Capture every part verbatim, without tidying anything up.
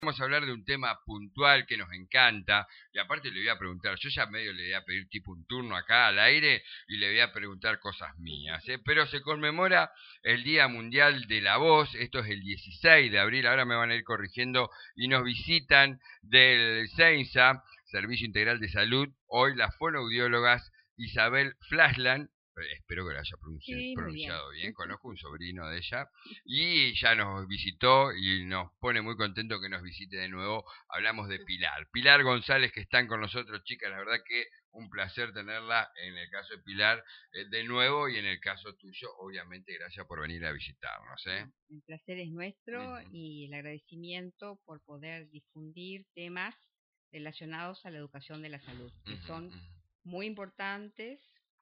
Vamos a hablar de un tema puntual que nos encanta, y aparte le voy a preguntar, yo ya medio le voy a pedir tipo un turno acá al aire y le voy a preguntar cosas mías, ¿eh? Pero se conmemora el Día Mundial de la Voz, esto es el dieciséis de abril, ahora me van a ir corrigiendo, y nos visitan del CEINSA, Servicio Integral de Salud, hoy las fonoaudiólogas Isabel Flashland, espero que lo haya pronunci Sí, muy bien. pronunciado bien, conozco un sobrino de ella, y ya nos visitó y nos pone muy contento que nos visite de nuevo. Hablamos de Pilar. Pilar González, que están con nosotros, chicas, la verdad que un placer tenerla en el caso de Pilar eh, de nuevo y en el caso tuyo, obviamente, gracias por venir a visitarnos. ¿eh? No, el placer es nuestro Uh-huh. y el agradecimiento por poder difundir temas relacionados a la educación de la salud, que Uh-huh, son uh-huh. muy importantes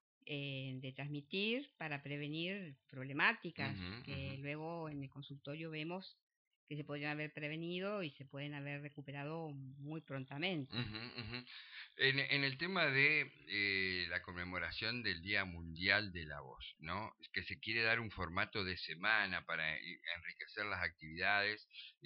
eh, de transmitir para prevenir problemáticas Uh-huh, que uh-huh. luego en el consultorio vemos que se podrían haber prevenido y se pueden haber recuperado muy prontamente. Uh-huh, uh-huh. En, en el tema de eh, la conmemoración del Día Mundial de la Voz, ¿no? Es que se quiere dar un formato de semana para e- enriquecer las actividades.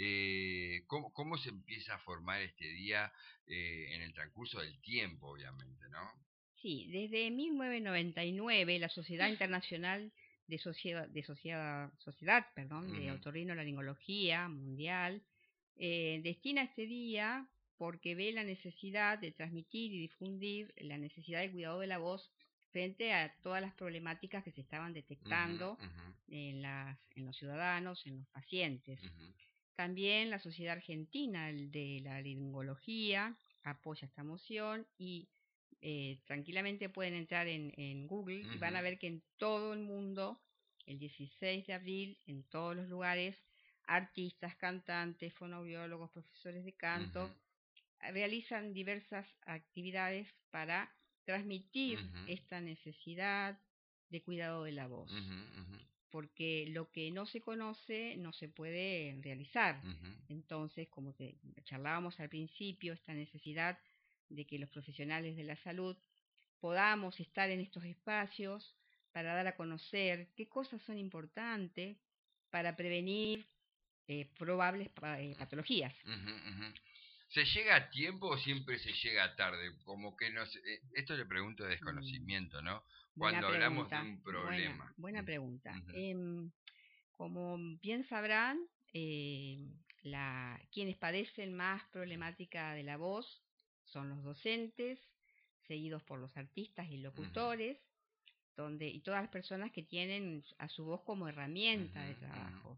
Eh, ¿cómo, ¿Cómo se empieza a formar este día eh, en el transcurso del tiempo, obviamente, ¿no? Sí, desde mil novecientos noventa y nueve la Sociedad Internacional de Sociedad, de Sociedad, Sociedad perdón, de Ujú, Otorrinolaringología Mundial eh, destina este día porque ve la necesidad de transmitir y difundir la necesidad de cuidado de la voz frente a todas las problemáticas que se estaban ujú, detectando ujú, en, las, en los ciudadanos, en los pacientes. ujú, También la Sociedad Argentina de la Laringología apoya esta moción y eh, tranquilamente pueden entrar en, en Google y van ujú, a ver que en todo el mundo, el dieciséis de abril, en todos los lugares, artistas, cantantes, fonoaudiólogos, profesores de ujú, canto, realizan diversas actividades para transmitir ujú, esta necesidad de cuidado de la voz, ujú, ujú, porque lo que no se conoce no se puede realizar. ujú, Entonces, como te charlábamos al principio, esta necesidad de que los profesionales de la salud podamos estar en estos espacios para dar a conocer qué cosas son importantes para prevenir eh, probables pa- eh, patologías. ujú, ujú. ¿Se llega a tiempo o siempre se llega tarde? Como que no sé, eh, esto le pregunto de Mm, desconocimiento, ¿no? buena Cuando hablamos de pregunta, un buena, problema. buena Ujú, pregunta. ujú, Em, como bien sabrán, eh, la, quienes padecen más problemática de la voz son los docentes, seguidos por los artistas y ujú, locutores, donde, y todas las personas que tienen a su voz como herramienta ujú, de ujú. trabajo.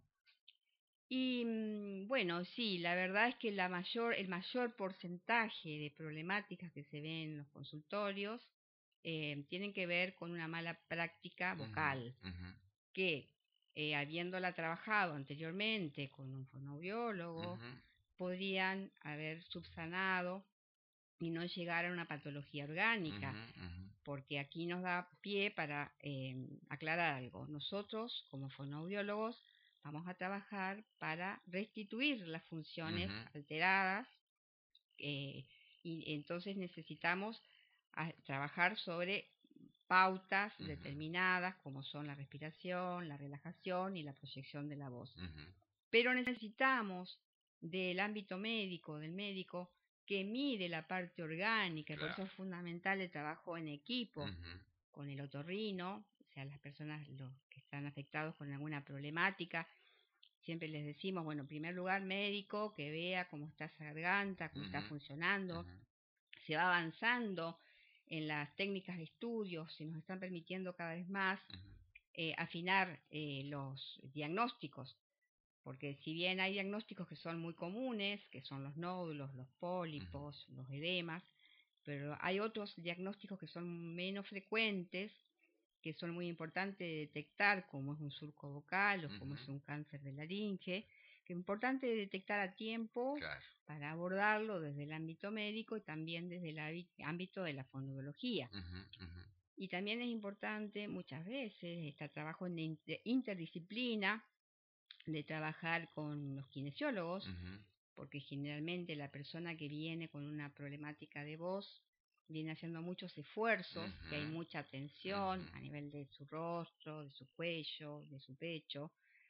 Y mm, bueno, sí, la verdad es que la mayor, el mayor porcentaje de problemáticas que se ven en los consultorios eh, tienen que ver con una mala práctica Ujú, vocal, ujú, que eh, habiéndola trabajado anteriormente con un fonoaudiólogo, ujú, podrían haber subsanado y no llegar a una patología orgánica, ujú, ujú, porque aquí nos da pie para eh, aclarar algo. Nosotros, como fonoaudiólogos, vamos a trabajar para restituir las funciones ujú, alteradas eh, y entonces necesitamos a, trabajar sobre pautas ujú, determinadas como son la respiración, la relajación y la proyección de la voz. ujú. Pero necesitamos del ámbito médico, del médico, que mide la parte orgánica, y por eso Claro. es fundamental el trabajo en equipo Ujú, con el otorrino, o sea, las personas los que están afectados con alguna problemática. Siempre les decimos, bueno, en primer lugar, médico, que vea cómo está esa garganta, cómo está ujú, funcionando. ujú, Se va avanzando en las técnicas de estudio, se nos están permitiendo cada vez más ujú, eh, afinar eh, los diagnósticos, porque si bien hay diagnósticos que son muy comunes, que son los nódulos, los ujú, pólipos, los edemas, pero hay otros diagnósticos que son menos frecuentes, que son muy importantes de detectar, como es un surco vocal o como ujú. es un cáncer de laringe, que es importante detectar a tiempo Claro. para abordarlo desde el ámbito médico y también desde el ámbito de la fonoaudiología. Ujú, ujú, Y también es importante muchas veces este trabajo en interdisciplina, de trabajar con los kinesiólogos, ujú, porque generalmente la persona que viene con una problemática de voz viene haciendo muchos esfuerzos, que ujú, hay mucha ujú, tensión a nivel de su rostro, de su cuello, de su pecho,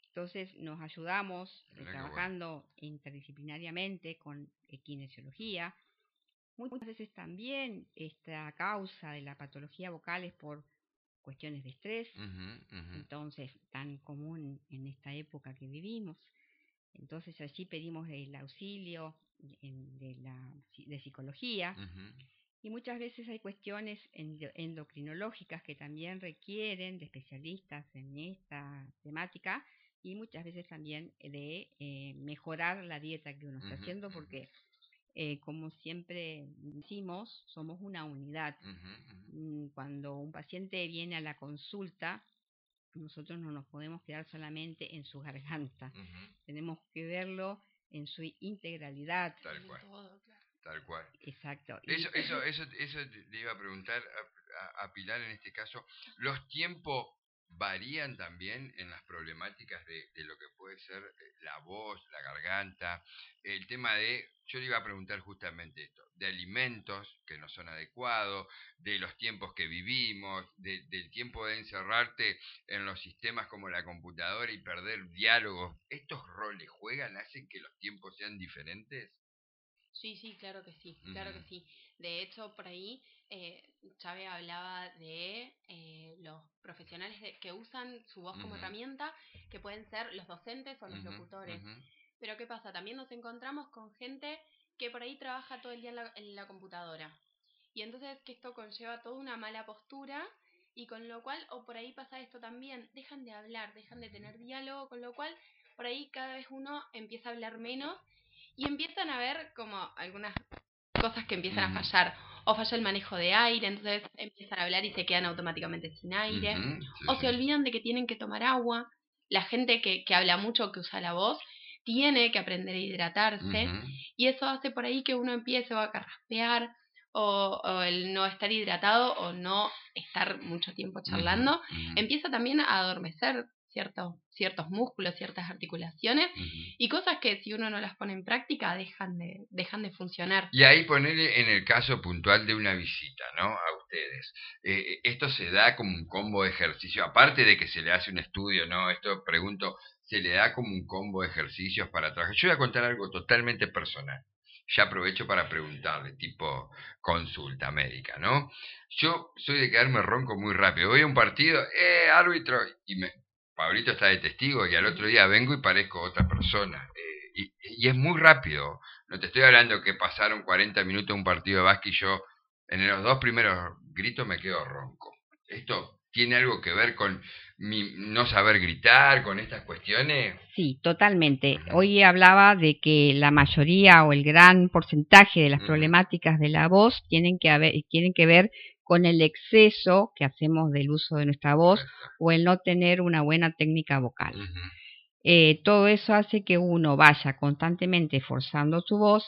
Entonces nos ayudamos eh, Mirá qué bueno. trabajando interdisciplinariamente con eh, kinesiología. Muchas veces también esta causa de la patología vocal es por cuestiones de estrés, Ujú, ujú, entonces tan común en esta época que vivimos. Entonces allí pedimos el auxilio en- de, la, de psicología ujú, y muchas veces hay cuestiones endo- endocrinológicas que también requieren de especialistas en esta temática y muchas veces también de eh, mejorar la dieta que uno está ujú, haciendo ujú, porque eh, como siempre decimos, somos una unidad. ujú, ujú, Mm, Cuando un paciente viene a la consulta, nosotros no nos podemos quedar solamente en su garganta, ujú. tenemos que verlo en su integralidad. Tal cual, tal cual. Exacto. Y Eso, eso, eso, eso te te iba a preguntar a, a- a Pilar en este caso. ¿Los tiempos varían también en las problemáticas de, de lo que puede ser eh, la voz, la garganta? El tema de, yo le iba a preguntar justamente esto, de alimentos que no son adecuados, de los tiempos que vivimos, de- del tiempo de encerrarte en los sistemas como la computadora y perder diálogos. ¿Estos roles juegan, hacen que los tiempos sean diferentes? Sí, sí, claro que sí, claro que Ujú, sí. De hecho, por ahí eh, Chávez hablaba de eh, los profesionales de- que usan su voz como ujú, herramienta, que pueden ser los docentes o los ujú, locutores. ujú. Pero ¿qué pasa? También nos encontramos con gente que por ahí trabaja todo el día en la, en la computadora. Y entonces que esto conlleva toda una mala postura y con lo cual, o por ahí pasa esto también, dejan de hablar, dejan de tener diálogo, con lo cual por ahí cada vez uno empieza a hablar menos y empiezan a ver como algunas cosas que empiezan a Ujú, fallar. O falla el manejo de aire, entonces empiezan a hablar y se quedan automáticamente sin aire. ujú, sí, O se sí. olvidan de que tienen que tomar agua. La gente que, que habla mucho, que usa la voz, tiene que aprender a hidratarse. Ujú, Y eso hace por ahí que uno empiece a carraspear o, o el no estar hidratado o no estar mucho tiempo ujú, charlando. ujú, Empieza también a adormecer ciertos, ciertos músculos, ciertas articulaciones ujú. y cosas que si uno no las pone en práctica dejan de, dejan de funcionar. Y ahí ponerle en el caso puntual de una visita, ¿no? A ustedes. Eh, esto se da como un combo de ejercicio, aparte de que se le hace un estudio, ¿no? Esto pregunto, se le da como un combo de ejercicios para trabajar. Yo voy a contar algo totalmente personal. Ya aprovecho para preguntarle, tipo consulta médica, ¿no? Yo soy de quedarme ronco muy rápido. Voy a un partido, eh, árbitro, y me, Pablito está de testigo, y al otro día vengo y parezco otra persona. Eh, y, y es muy rápido. No te estoy hablando que pasaron cuarenta minutos un partido de básquet y yo en los dos primeros gritos me quedo ronco. ¿Esto tiene algo que ver con mi no saber gritar, con estas cuestiones? sí, totalmente. Ujú, Hoy hablaba de que la mayoría o el gran porcentaje de las ujú, problemáticas de la voz tienen que, haber, tienen que ver con el exceso que hacemos del uso de nuestra voz correcto. o el no tener una buena técnica vocal. Ujú, Eh, todo eso hace que uno vaya constantemente forzando su voz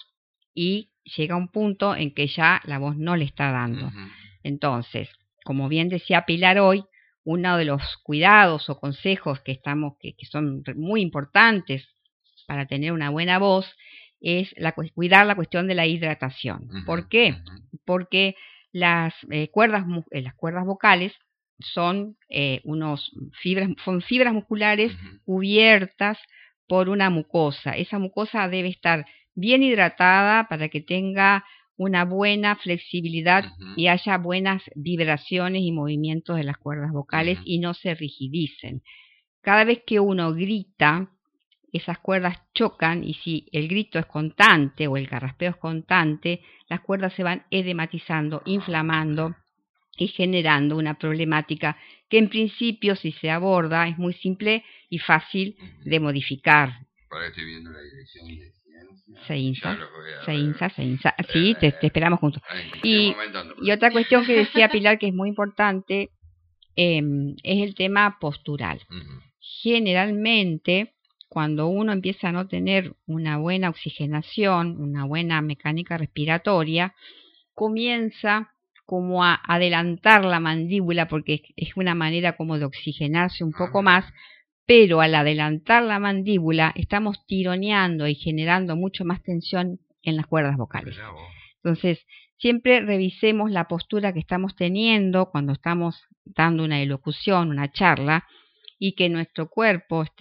y llega un punto en que ya la voz no le está dando. ujú, Entonces, como bien decía Pilar hoy, uno de los cuidados o consejos que estamos que, que son muy importantes para tener una buena voz es la, cuidar la cuestión de la hidratación. ujú, ¿Por qué? ujú, Porque las eh, cuerdas eh, las cuerdas vocales son eh, unos fibras son fibras musculares ujú, cubiertas por una mucosa. Esa mucosa debe estar bien hidratada para que tenga una buena flexibilidad ujú, y haya buenas vibraciones y movimientos de las cuerdas vocales ujú, y no se rigidicen. Cada vez que uno grita, esas cuerdas chocan y si el grito es constante o el carraspeo es constante, las cuerdas se van edematizando, inflamando y generando una problemática que en principio si se aborda es muy simple y fácil ujú. de modificar. Ahora estoy viendo la dirección de ciencia. Se Ya insa, los voy a se ver. insa, se insa. Sí, te, te Eh, esperamos juntos. en cualquier Y, momento ando por y ahí. otra cuestión que decía Pilar que es muy importante eh, es el tema postural. Ujú, Generalmente, cuando uno empieza a no tener una buena oxigenación, una buena mecánica respiratoria, comienza como a adelantar la mandíbula porque es una manera como de oxigenarse un Ah, poco mira. más, pero al adelantar la mandíbula estamos tironeando y generando mucho más tensión en las cuerdas vocales. Mirá vos. Entonces, siempre revisemos la postura que estamos teniendo cuando estamos dando una elocución, una charla, y que nuestro cuerpo esté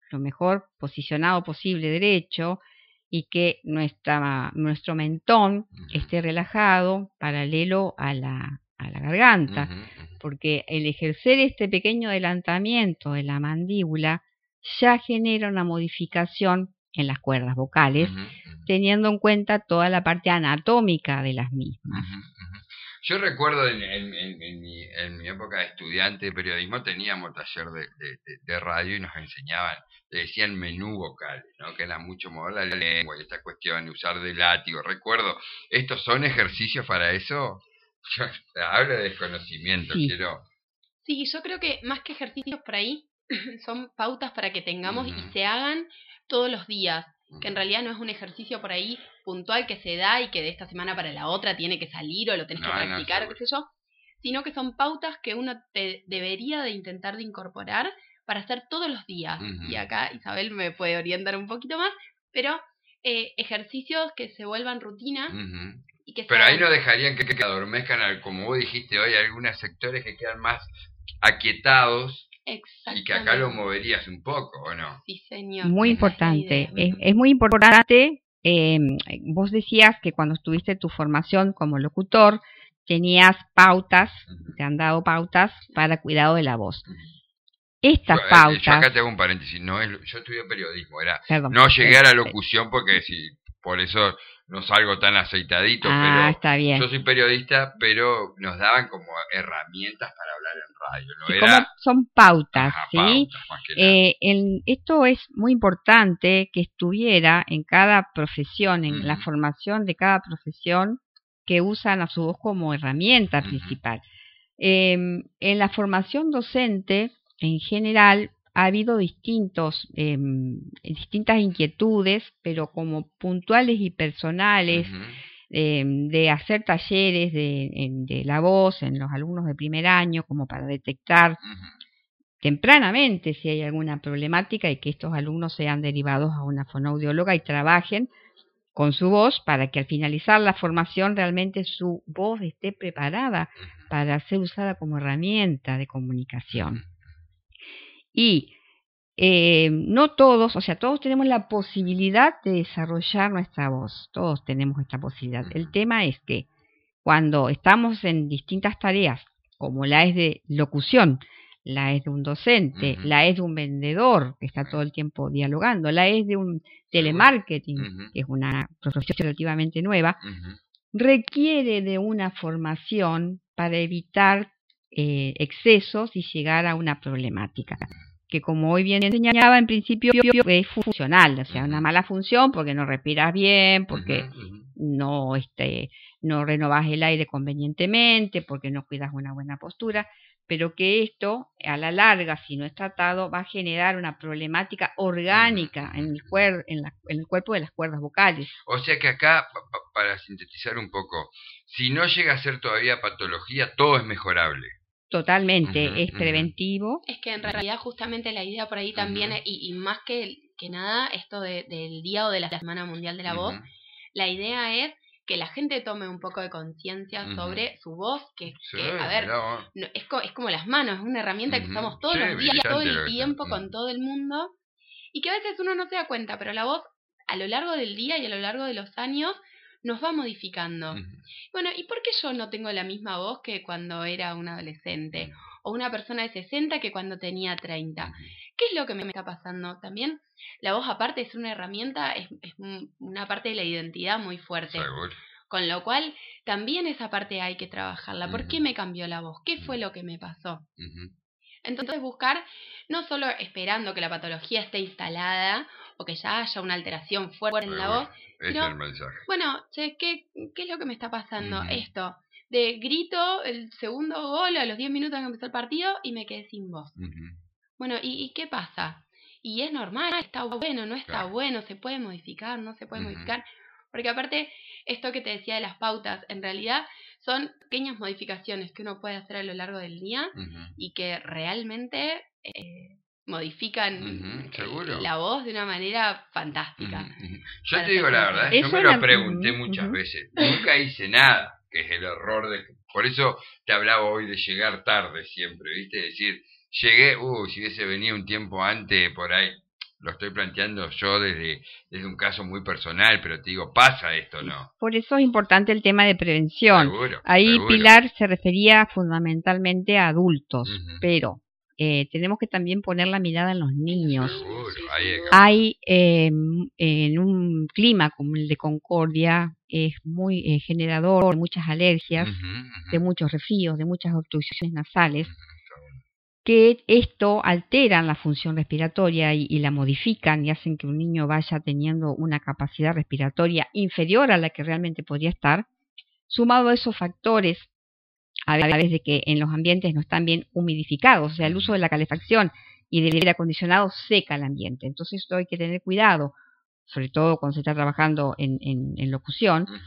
lo mejor posicionado posible derecho y que nuestra, nuestro mentón Ujú. esté relajado, paralelo a la, a la garganta, Ujú, ujú. porque el ejercer este pequeño adelantamiento de la mandíbula ya genera una modificación en las cuerdas vocales, Ujú, ujú. teniendo en cuenta toda la parte anatómica de las mismas. Ujú, ujú. Yo recuerdo en, en, en, en mi, en mi época de estudiante de periodismo teníamos taller de, de, de, de radio y nos enseñaban, le decían menú vocales, ¿no? Que era mucho mover la lengua y esta cuestión de usar de látigo. Recuerdo, ¿estos son ejercicios para eso? Yo hablo de desconocimiento, Sí. quiero... Sí, yo creo que más que ejercicios por ahí, son pautas para que tengamos y Ujú. se hagan todos los días, que en Ujú. realidad no es un ejercicio por ahí puntual que se da y que de esta semana para la otra tiene que salir o lo tenés No, que no, practicar o seguro. qué sé yo, sino que son pautas que uno te debería de intentar de incorporar para hacer todos los días. Ujú. Y acá Isabel me puede orientar un poquito más, pero eh, ejercicios que se vuelvan rutina Ujú. y que se Pero ahí hagan. no dejarían que, que adormezcan, al- como vos dijiste hoy, algunos sectores que quedan más aquietados y que acá lo Exactamente. moverías un poco, ¿o no? Sí, señor. Muy esa es la importante, idea. es, es muy importante. eh, vos decías que cuando estuviste tu formación como locutor tenías pautas, Ujú. te han dado pautas para cuidado de la voz. Ujú. Estas Yo, eh, yo pautas, acá te hago un paréntesis, no es, yo estudié periodismo, era perdón, no llegué a la eh, locución porque si por eso no salgo tan aceitadito, ah, pero está bien. yo soy periodista, pero nos daban como herramientas para hablar en radio, no Sí, era como son pautas, ajá, ¿sí? pautas más que nada. Eh, en- esto es muy importante que estuviera en cada profesión, en la Ujú. formación de cada profesión que usan a su voz como herramienta Ujú. principal. Eh, en la formación docente, en general, ha habido distintos, eh, distintas inquietudes, pero como puntuales y personales, Ujú. eh, de hacer talleres de, en- de la voz en los alumnos de primer año, como para detectar Ujú. tempranamente si hay alguna problemática y que estos alumnos sean derivados a una fonoaudióloga y trabajen con su voz para que al finalizar la formación realmente su voz esté preparada Ujú. para ser usada como herramienta de Ujú. comunicación. Y eh, no todos, o sea, todos tenemos la posibilidad de desarrollar nuestra voz, todos tenemos esta posibilidad. El Ujú. tema es que cuando estamos en distintas tareas, como la es de locución, la es de un docente, Ujú. la es de un vendedor que está todo el tiempo dialogando, la es de un Seguro. telemarketing, Ujú. que es una profesión relativamente nueva, Ujú. requiere de una formación para evitar eh, excesos y llegar a una problemática, que como hoy bien enseñaba, en principio es funcional, o sea, una Ujú. mala función porque no respiras bien, porque Ujú. Ujú. no, este, no renovas el aire convenientemente, porque no cuidas una buena postura, pero que esto, a la larga, si no es tratado, va a generar una problemática orgánica Ujú. en el, cuer en, la, en el cuerpo de las cuerdas vocales. O sea que acá, pa- pa- para sintetizar un poco, si no llega a ser todavía patología, todo es mejorable. Totalmente, Ujú. es Ujú. preventivo. Es que en realidad justamente la idea por ahí también, Ujú. y, y más que, que nada, esto de- del Día o de la Semana Mundial de la Voz, Ujú. la idea es que la gente tome un poco de conciencia Ujú. sobre su voz, que, Sí, que a ver, mirá vos. no- es, co- es como las manos, es una herramienta que Ujú. usamos todos Sí, los días, todo brillante lo el que tiempo, está. con Ujú. todo el mundo, y que a veces uno no se da cuenta, pero la voz a lo largo del día y a lo largo de los años nos va modificando. Ujú. Bueno, ¿y por qué yo no tengo la misma voz que cuando era un adolescente? Ujú. O una persona de sesenta que cuando tenía treinta. Ujú. ¿Qué es lo que me está pasando? También la voz, aparte de ser una herramienta, es, es un- una parte de la identidad muy fuerte. Seguro. Con lo cual, también esa parte hay que trabajarla. ¿Por Ujú. qué me cambió la voz? ¿Qué fue Ujú. lo que me pasó? Ujú. Entonces, buscar, no solo esperando que la patología esté instalada o que ya haya una alteración fuerte en la Seguro. voz, Ese sino, es el mensaje. bueno, che, ¿qué, ¿qué es lo que me está pasando? Ujú. Esto, de grito el segundo gol a los diez minutos que empezó el partido y me quedé sin voz. Ujú. Bueno, ¿y, y qué pasa? Y es normal, está bueno, no está Claro. bueno, se puede modificar, no se puede Ujú. modificar. Porque aparte, esto que te decía de las pautas, en realidad son pequeñas modificaciones que uno puede hacer a lo largo del día Ujú. y que realmente eh, modifican Ujú. eh, Seguro. la voz de una manera fantástica. Ujú. Ujú. Yo para te digo ser la sincera. verdad, yo Eso me la- lo pregunté ujú, muchas ujú. veces. Nunca hice nada, que es el error de... Por eso te hablaba hoy de llegar tarde siempre, ¿viste? Decir, llegué, uh, si hubiese venido un tiempo antes por ahí, lo estoy planteando yo desde, desde un caso muy personal, pero te digo, pasa esto, ¿no? Por eso es importante el tema de prevención. Seguro, Ahí seguro. Pilar se refería fundamentalmente a adultos, Ujú. pero eh, tenemos que también poner la mirada en los niños. Seguro, ahí hay que- Hay eh, en un clima como el de Concordia, es muy eh, generador de muchas alergias, Ujú, ujú. de muchos resfríos, de muchas obstrucciones nasales, Ujú, está bueno. que esto alteran la función respiratoria y, y la modifican y hacen que un niño vaya teniendo una capacidad respiratoria inferior a la que realmente podría estar. Sumado a esos factores, a través de que en los ambientes no están bien humidificados, o sea, el uso de la calefacción y del aire acondicionado seca el ambiente. Entonces esto hay que tener cuidado, sobre todo cuando se está trabajando en, en, en locución, Ujú.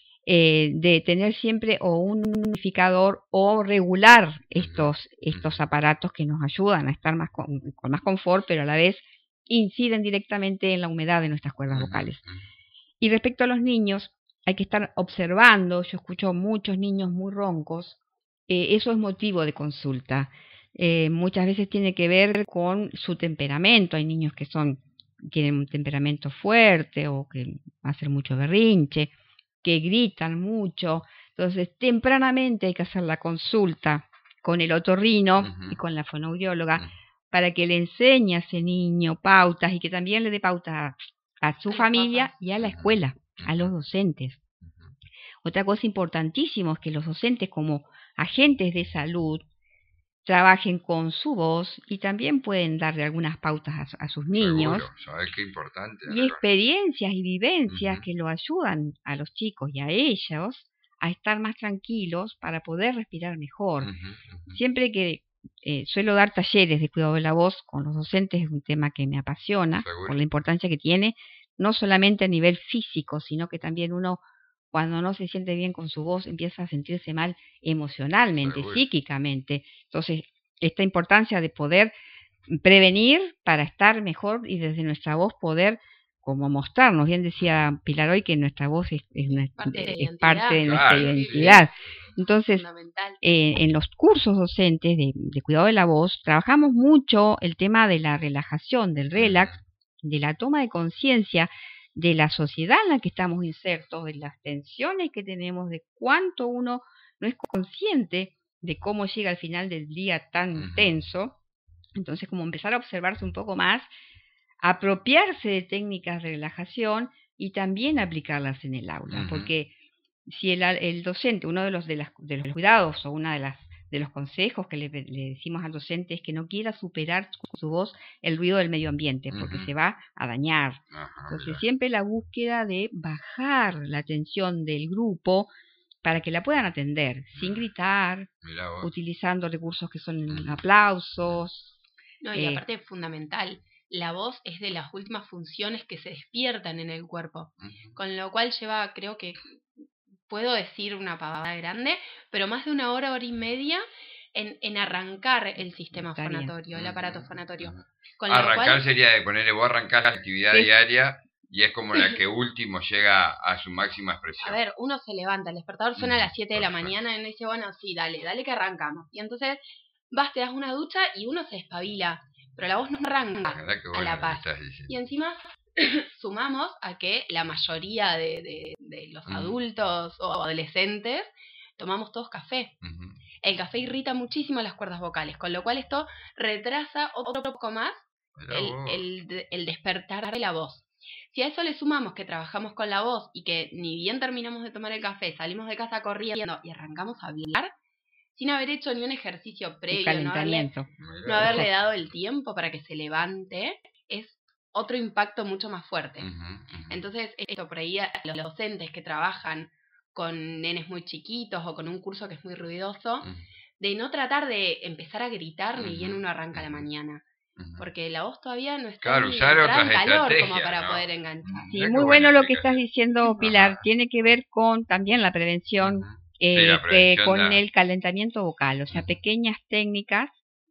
eh, de tener siempre o un humidificador o regular estos, estos Ujú. aparatos que nos ayudan a estar más con, con más confort, pero a la vez inciden directamente en la humedad de nuestras cuerdas Ujú, vocales. ujú. Y respecto a los niños, hay que estar observando, yo escucho muchos niños muy roncos, eh, eso es motivo de consulta. Eh, muchas veces tiene que ver con su temperamento, hay niños que son tienen un temperamento fuerte o que hacen mucho berrinche, que gritan mucho, entonces tempranamente hay que hacer la consulta con el otorrino Ujú. y con la fonoaudióloga Ujú. para que le enseñe a ese niño pautas y que también le dé pautas a su A los familia papás. y a la Ujú. escuela, a los Ujú. docentes. Ujú. Otra cosa importantísima es que los docentes como agentes de salud trabajen con su voz y también pueden darle algunas pautas a, su- a sus niños Seguro, ¿sabes qué importante? y experiencias y vivencias Ujú. que lo ayudan a los chicos y a ellos a estar más tranquilos para poder respirar mejor. Ujú, ujú. Siempre que eh, suelo dar talleres de cuidado de la voz con los docentes, es un tema que me apasiona Seguro. por la importancia que tiene, no solamente a nivel físico, sino que también uno, cuando no se siente bien con su voz, empieza a sentirse mal emocionalmente, Seguro. psíquicamente. Entonces, esta importancia de poder prevenir para estar mejor y desde nuestra voz poder como mostrarnos. Bien decía Pilar hoy que nuestra voz es, es, nues- Parte de la es identidad. parte de nuestra Claro, sí. identidad. Entonces, Fundamental. eh, en los cursos docentes de, de cuidado de la voz, trabajamos mucho el tema de la relajación, del relax, de la toma de conciencia de la sociedad en la que estamos insertos, de las tensiones que tenemos, de cuánto uno no es consciente de cómo llega al final del día tan Ujú. tenso. Entonces, como empezar a observarse un poco más, apropiarse de técnicas de relajación y también aplicarlas en el aula, Ujú. porque si el, el docente, uno de los, de, las, de los cuidados o una de las de los consejos que le, le decimos al docente es que no quiera superar con su voz el ruido del medio ambiente, porque Ujú. se va a dañar. Ajá, Entonces mira. siempre la búsqueda de bajar la tensión del grupo para que la puedan atender, sin gritar, Mirá vos. utilizando recursos que son Ujú. aplausos. No, y eh, aparte es fundamental. La voz es de las últimas funciones que se despiertan en el cuerpo. Ujú. Con lo cual lleva, creo que puedo decir una pavada grande, pero más de una hora, hora y media en, en arrancar el sistema Está bien. fonatorio, el aparato fonatorio. Ujú. Con lo Arrancar cual, sería de ponerle, vos arrancás la actividad Sí. diaria y es como la que último llega a su máxima a expresión. ver, uno se levanta, el despertador suena a Ujú, las siete de la perfecto. mañana y uno dice, bueno, sí, dale, dale que arrancamos. Y entonces vas, te das una ducha y uno se espabila, pero la voz no La arranca verdad que a bueno la lo que paz. estás diciendo. Y encima sumamos a que la mayoría de, de, de los Ujú. adultos o adolescentes tomamos todos café. Ujú. El café irrita muchísimo las cuerdas vocales, con lo cual esto retrasa otro poco más Mirá el, vos. el, el despertar de la voz. Si a eso le sumamos que trabajamos con la voz y que ni bien terminamos de tomar el café, salimos de casa corriendo y arrancamos a hablar, sin haber hecho ni un ejercicio Un previo, no haberle, calentamiento. Mirá no haberle vos. dado el tiempo para que se levante, es otro impacto mucho más fuerte. Ujú, ujú. Entonces, esto por ahí a los docentes que trabajan con nenes muy chiquitos o con un curso que es muy ruidoso, Ujú. de no tratar de empezar a gritar ni bien Ujú, uno arranca la ujú. mañana, Ujú. porque la voz todavía no está Claro, ni usar entrada otras en calor como estrategias, para ¿no? poder enganchar. Sí, Mirá qué muy buena bueno lo que estás explicación. diciendo, Pilar. Ajá. Tiene que ver con también la prevención, Ujú. Sí, eh, la que prevención con da- el calentamiento vocal, o sea, Ujú. pequeñas técnicas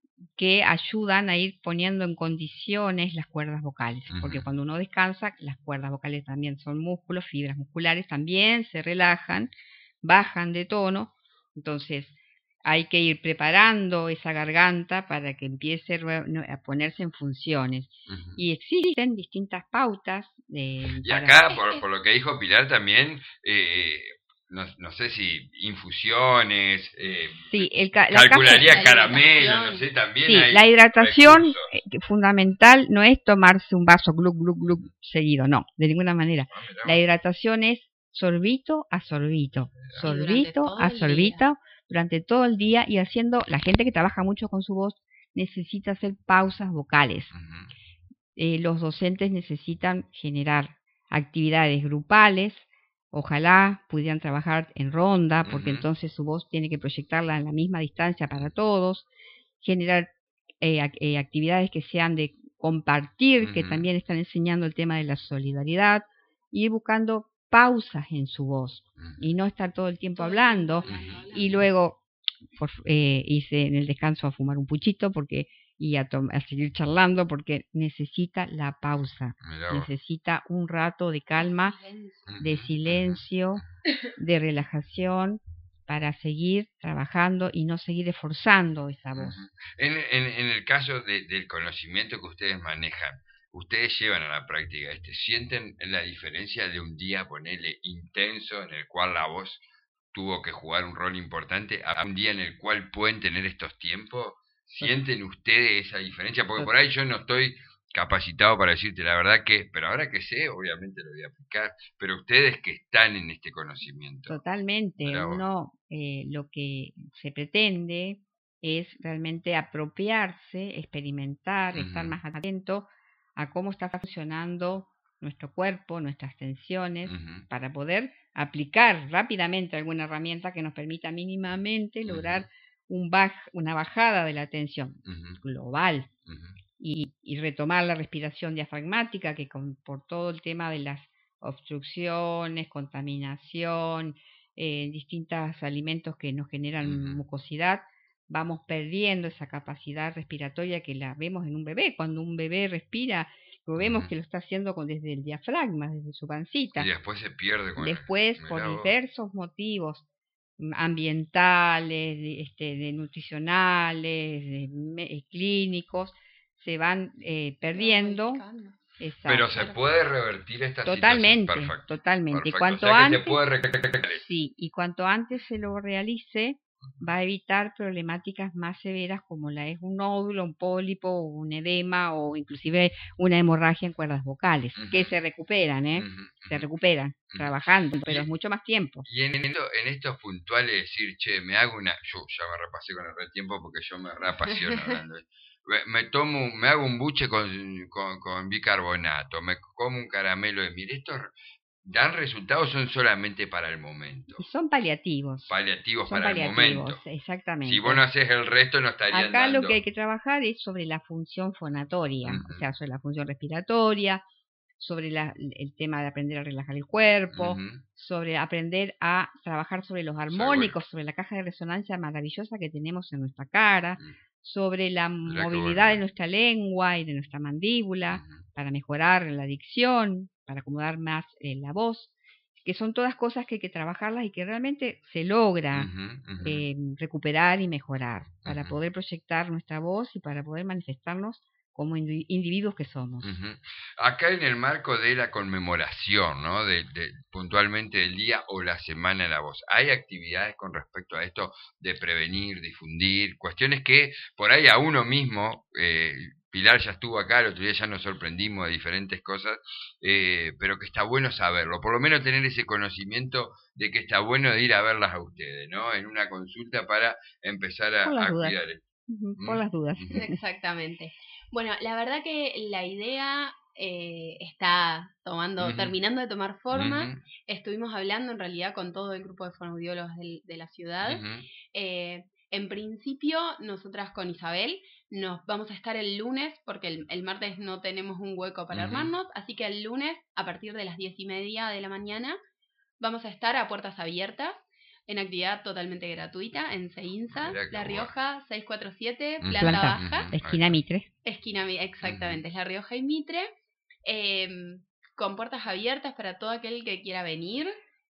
que ayudan a ir poniendo en condiciones las cuerdas vocales, porque Ujú. cuando uno descansa, las cuerdas vocales también son músculos, fibras musculares también se relajan, bajan de tono, entonces hay que ir preparando esa garganta para que empiece a ponerse en funciones. Uh-huh. Y existen distintas pautas. Eh, y acá, para... por, por lo que dijo Pilar también, eh, no, no sé si infusiones, eh, sí, el ca calcularía la caramelo, no sé, también sí, hay la hidratación eh, fundamental no es tomarse un vaso gluc, gluc, gluc seguido, no, de ninguna manera. Ah, la hidratación es sorbito a sorbito, sorbito a sorbito, durante todo el día, y haciendo, la gente que trabaja mucho con su voz necesita hacer pausas vocales. Uh-huh. Eh, los docentes necesitan generar actividades grupales, ojalá pudieran trabajar en ronda, porque uh-huh. entonces su voz tiene que proyectarla en la misma distancia para todos, generar eh, eh, actividades que sean de compartir, uh-huh. que también están enseñando el tema de la solidaridad, y ir buscando pausas en su voz, uh-huh. y no estar todo el tiempo todo hablando, el tiempo hablando, y luego por, eh, irse en el descanso a fumar un puchito, porque y a, a seguir charlando, porque necesita la pausa, necesita un rato de calma, de silencio, de relajación, para seguir trabajando y no seguir esforzando esa voz. En, en, en el caso de, del conocimiento que ustedes manejan, ustedes llevan a la práctica, este, ¿sienten la diferencia de un día, ponele, intenso, en el cual la voz tuvo que jugar un rol importante, a un día en el cual pueden tener estos tiempos? ¿Sienten ustedes esa diferencia? Porque por ahí yo no estoy capacitado para decirte la verdad que, pero ahora que sé, obviamente lo voy a aplicar, pero ustedes que están en este conocimiento. Totalmente, uno eh, lo que se pretende es realmente apropiarse, experimentar, uh-huh. estar más atento a cómo está funcionando nuestro cuerpo, nuestras tensiones, uh-huh. para poder aplicar rápidamente alguna herramienta que nos permita mínimamente lograr uh-huh. un baj, una bajada de la tensión uh-huh. global, uh-huh. y, y retomar la respiración diafragmática, que con, por todo el tema de las obstrucciones, contaminación, eh, distintos alimentos que nos generan uh-huh. mucosidad, vamos perdiendo esa capacidad respiratoria que la vemos en un bebé. Cuando un bebé respira, lo vemos uh-huh. que lo está haciendo con, desde el diafragma, desde su pancita. Y después se pierde. Con después, el... por diversos motivos ambientales, de, este, de nutricionales, de, de, clínicos, se van eh, perdiendo. Exacto. Pero se puede revertir esta totalmente, situación. Perfecto. Totalmente. Perfecto. Y cuanto o sea antes, se puede... sí, y cuanto antes se lo realice, va a evitar problemáticas más severas como la es un nódulo, un pólipo, un edema o inclusive una hemorragia en cuerdas vocales, uh-huh. que se recuperan, ¿eh? Uh-huh. Se recuperan uh-huh. trabajando, pero y, es mucho más tiempo. Y en, esto, en estos puntuales decir, che, me hago una... Yo ya me repasé con el tiempo porque yo me reapasiono hablando. Me tomo, me hago un buche con, con, con bicarbonato, me como un caramelo de miel. Estos dan resultados, son solamente para el momento. Son paliativos. Paliativos son para paliativos, el momento. Exactamente. Si vos no haces el resto, no estarían Acá dando. Lo que hay que trabajar es sobre la función fonatoria, uh-huh. o sea, sobre la función respiratoria, sobre la, el tema de aprender a relajar el cuerpo, uh-huh. sobre aprender a trabajar sobre los armónicos, sobre la caja de resonancia maravillosa que tenemos en nuestra cara, uh-huh. sobre la Mira movilidad bueno. de nuestra lengua y de nuestra mandíbula, uh-huh. para mejorar la dicción, para acomodar más eh, la voz, que son todas cosas que hay que trabajarlas y que realmente se logra uh-huh, uh-huh. Eh, recuperar y mejorar para uh-huh. poder proyectar nuestra voz y para poder manifestarnos como indi- individuos que somos. Uh-huh. Acá en el marco de la conmemoración, ¿no? de, de puntualmente del día o la semana de la voz, ¿hay actividades con respecto a esto de prevenir, difundir, cuestiones que por ahí a uno mismo... Eh, Pilar ya estuvo acá, el otro día ya nos sorprendimos de diferentes cosas, eh, pero que está bueno saberlo, por lo menos tener ese conocimiento de que está bueno de ir a verlas a ustedes, ¿no? En una consulta para empezar a, a cuidar. Uh-huh, por ¿Mm? las dudas. Exactamente. Bueno, la verdad que la idea eh, está tomando, uh-huh. terminando de tomar forma. Uh-huh. Estuvimos hablando en realidad con todo el grupo de fonoaudiólogos de, de la ciudad. Uh-huh. Eh, en principio, nosotras con Isabel nos vamos a estar el lunes, porque el, el martes no tenemos un hueco para uh-huh. armarnos, así que el lunes, a partir de las diez y media de la mañana, vamos a estar a puertas abiertas, en actividad totalmente gratuita, en CEINSA, La Rioja, seiscientos cuarenta y siete, uh-huh. planta Planta. baja. Uh-huh. Esquina Mitre. Esquina, exactamente, uh-huh. es La Rioja y Mitre, eh, con puertas abiertas para todo aquel que quiera venir.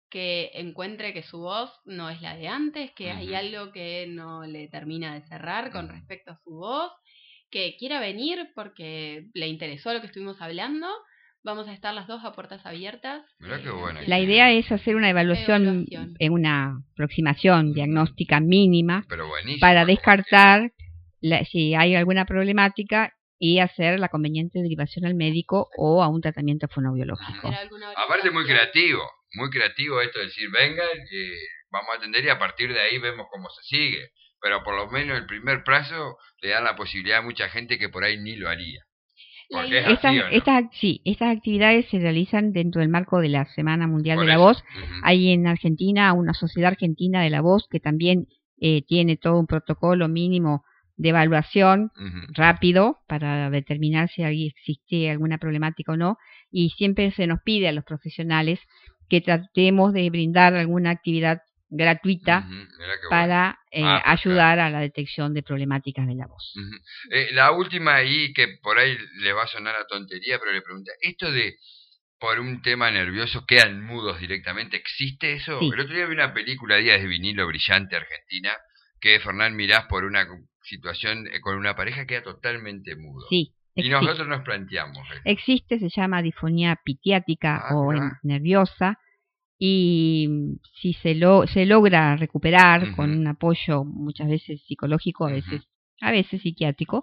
que encuentre que su voz no es la de antes, que Ujú. hay algo que no le termina de cerrar con Ujú. respecto a su voz, que quiera venir porque le interesó lo que estuvimos hablando. Vamos a estar las dos a puertas abiertas. Mirá qué eh, buena haciendo La idea es hacer una evaluación, evaluación. en una aproximación Ujú. diagnóstica mínima Pero buenísimo. para como descartar la- si hay alguna problemática y hacer la conveniente derivación al médico o a un tratamiento fonoaudiológico. Hacer alguna Aparte muy orientación. creativo, muy creativo esto de decir, vengan, eh, vamos a atender y a partir de ahí vemos cómo se sigue. Pero por lo menos el primer plazo le dan la posibilidad a mucha gente que por ahí ni lo haría. La Porque es idea- así, Estas, ¿o no? estas, sí, estas actividades se realizan dentro del marco de la Semana Mundial Por de la eso. Voz. Ujú. Hay en Argentina una Sociedad Argentina de la Voz que también eh, tiene todo un protocolo mínimo de evaluación Ujú. rápido para determinar si ahí existe alguna problemática o no, y siempre se nos pide a los profesionales que tratemos de brindar alguna actividad gratuita Ujú. Mirá qué bueno. para eh, Ah, pero ayudar a la detección de problemáticas de la voz. Ujú. Eh, la última ahí, que por ahí le va a sonar a tontería, pero le pregunta, ¿esto de por un tema nervioso quedan mudos directamente? ¿Existe eso? Sí. El otro día vi una película, Días de vinilo brillante, argentina, que Fernán Mirás por una situación eh, con una pareja queda totalmente mudo. Sí, Y existe. nosotros nos planteamos eso. Existe, se llama difonía pitiática Ah, o mirá. en- nerviosa, y mm, si se lo se logra recuperar Ujú. con un apoyo muchas veces psicológico, a Ujú. veces a veces psiquiátrico,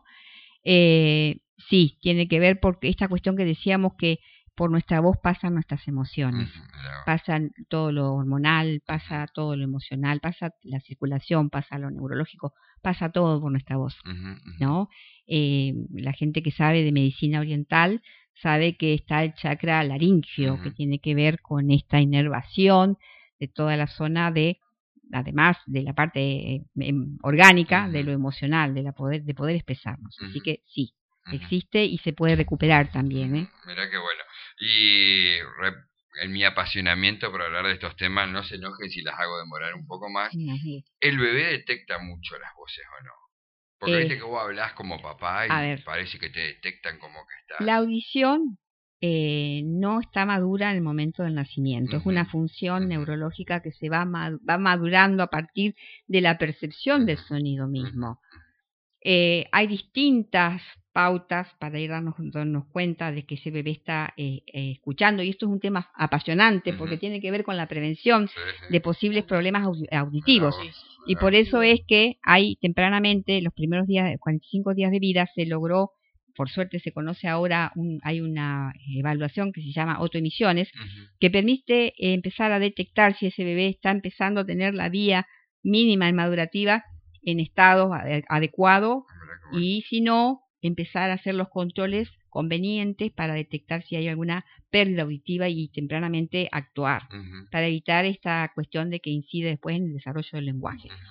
eh, sí, tiene que ver porque esta cuestión que decíamos que por nuestra voz pasan nuestras emociones, Ujú. Mirá. pasan todo lo hormonal, pasa todo lo emocional, pasa la circulación, pasa lo neurológico, pasa todo por nuestra voz, Ujú, ujú. ¿no? Eh, la gente que sabe de medicina oriental sabe que está el chakra laríngeo, Ujú. que tiene que ver con esta inervación de toda la zona de, además de la parte eh, em, orgánica, Ujú. de lo emocional, de la poder, de poder expresarnos. Así Ujú. que sí, Ujú. existe y se puede recuperar también, ¿eh? Ujú. Mirá qué bueno. Y re- en mi apasionamiento por hablar de estos temas, no se enojen si las hago demorar un poco más. Así es. El bebé detecta mucho las voces, ¿o no? Porque Eh, viste que vos hablás como papá a y ver. parece que te detectan como que estás... La audición eh, no está madura en el momento del nacimiento. Es una Ujú. función Ujú. neurológica que se va, ma- va madurando a partir de la percepción del Ujú. sonido Ujú. mismo. Eh, hay distintas pautas para ir darnos, darnos cuenta de que ese bebé está eh, eh, escuchando, y esto es un tema apasionante porque Ujú. tiene que ver con la prevención Sí, sí. de posibles problemas audi- Mirá auditivos. vos, Y mirá por vos. eso es que hay tempranamente, los primeros días, cuarenta y cinco días de vida, se logró, por suerte se conoce ahora, un, hay una evaluación que se llama autoemisiones, Ujú. que permite eh, empezar a detectar si ese bebé está empezando a tener la vía mínima en madurativa en estado ade- adecuado, Mirá qué bueno. y si no, empezar a hacer los controles convenientes para detectar si hay alguna pérdida auditiva y tempranamente actuar, Ujú. para evitar esta cuestión de que incide después en el desarrollo del lenguaje. Ujú.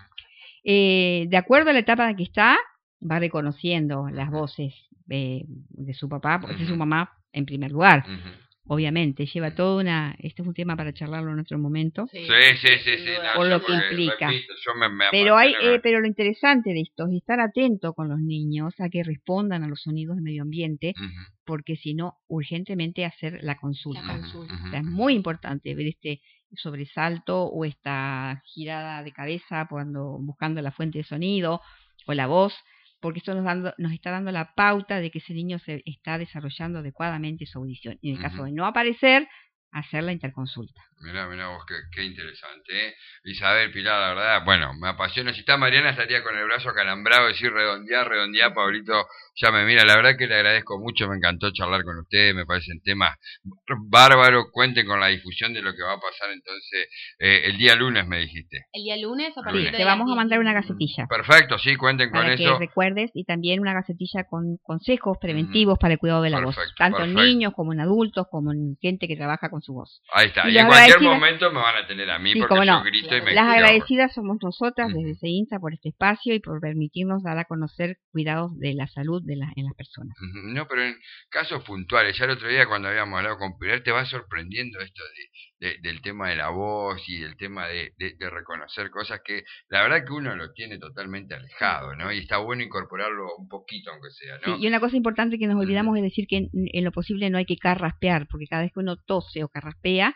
Eh, de acuerdo a la etapa en que está, va reconociendo las Ujú. voces eh, de su papá, de su Ujú. mamá en primer lugar. Ujú. Obviamente, lleva toda una... Este es un tema para charlarlo en otro momento. Sí, Sí, sí, sí, sin sí. duda. no, Por yo lo que porque, implica. repito, yo me, me Pero hay, apasiono eh, con- pero lo interesante de esto es estar atento con los niños a que respondan a los sonidos del medio ambiente, Ujú. porque si no, urgentemente hacer la consulta. La consulta. Ujú. O sea, es muy importante ver este sobresalto o esta girada de cabeza cuando buscando la fuente de sonido o la voz, porque esto nos, dando, nos está dando la pauta de que ese niño se está desarrollando adecuadamente su audición. Y en el caso Ujú. de no aparecer, hacer la interconsulta. Mirá, mirá vos, qué, qué interesante, ¿eh? Isabel, Pilar, la verdad, bueno, me apasiona. Si está Mariana estaría con el brazo acalambrado, decir redondear, redondear, Pablito ya me mira. La verdad que le agradezco mucho, me encantó charlar con ustedes, me parecen temas bárbaros. Cuenten con la difusión de lo que va a pasar entonces eh, el día lunes, me dijiste. El día lunes a Sí, partir Lunes. de Te las vamos a diez mandar y una media. gacetilla Perfecto, sí, cuenten con para que eso. recuerdes, y también una gacetilla con consejos preventivos para el cuidado de la voz, Perfecto, tanto perfecto. en niños como en adultos, como en gente que trabaja con su voz. Ahí está, Y y, los en cualquier agradecidas- momento me van a tener a mí Sí, porque cómo yo no. grito Claro. y me Las y ahorro. agradecidas somos nosotras desde Ujú. CEINSA por este espacio y por permitirnos dar a conocer cuidados de la salud de la, en las personas. Ujú. No, pero en casos puntuales, ya el otro día cuando habíamos hablado con Pilar, te va sorprendiendo esto de, de- del tema de la voz y el tema de, de- de reconocer cosas que la verdad que uno lo tiene totalmente alejado, ¿no? Y está bueno incorporarlo un poquito, aunque sea, Sí, ¿no? y una cosa importante que nos olvidamos Ujú. es decir que en, en lo posible no hay que carraspear, porque cada vez que uno tose o carraspea,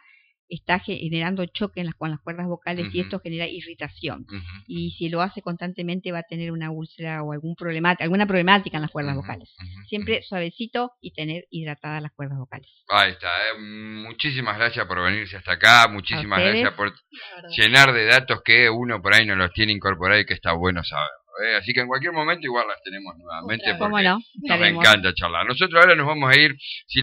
está generando choque en las, con las cuerdas vocales Ujú. y esto genera irritación. Ujú. Y si lo hace constantemente va a tener una úlcera o algún problemática, alguna problemática en las cuerdas Ujú, vocales. ujú, Siempre ujú. suavecito y tener hidratadas las cuerdas vocales. Ahí está. eh. Muchísimas gracias por venirse hasta acá. Muchísimas ustedes. gracias por La verdad. llenar de datos que uno por ahí no los tiene incorporados y que está bueno saberlo. ¿eh? Así que en cualquier momento igual las tenemos nuevamente Otra vez. ¿Cómo porque no? nos Estaremos. encanta charlar. Nosotros ahora nos vamos a ir. Si